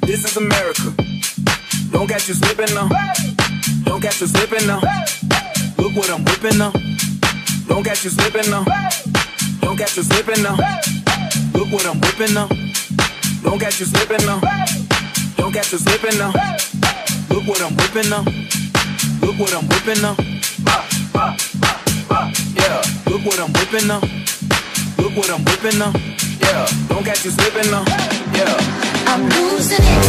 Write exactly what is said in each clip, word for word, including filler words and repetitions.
This is America. Don't catch you slipping now. Don't catch you slipping now. Look what I'm whipping now. Don't catch you slipping now. Don't catch you slipping now. Look what I'm whipping now. Don't catch you slipping now. Don't catch you slipping now. Look what I'm whipping now. Look what I'm whipping now. Yeah, look what I'm whipping now. Look what I'm whipping now. Yeah, don't catch you slipping now. Yeah, I'm losing it.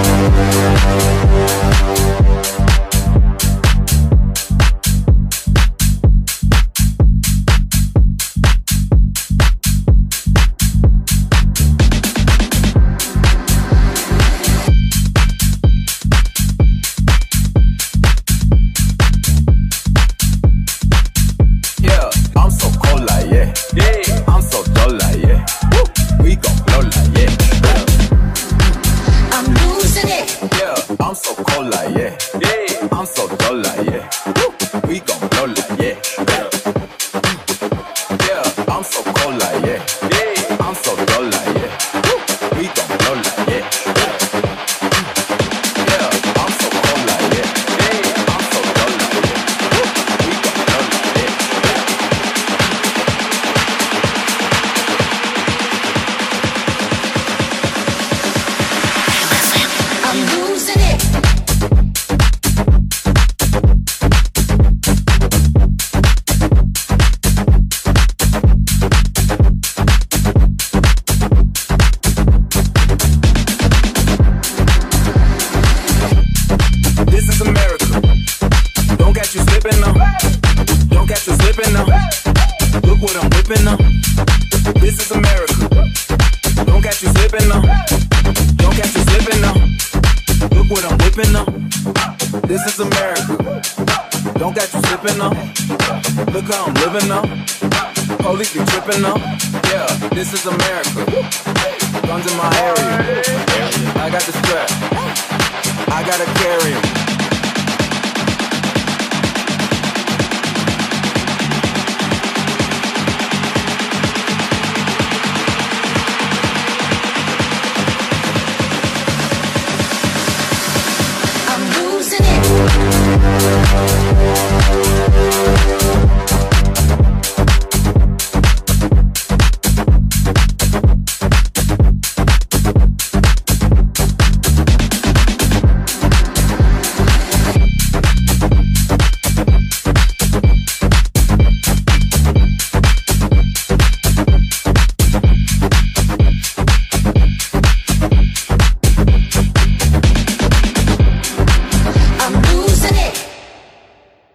Look how I'm living now. Police be tripping now. Yeah, this is America. Guns in my area. I got the strap. I gotta carry 'em.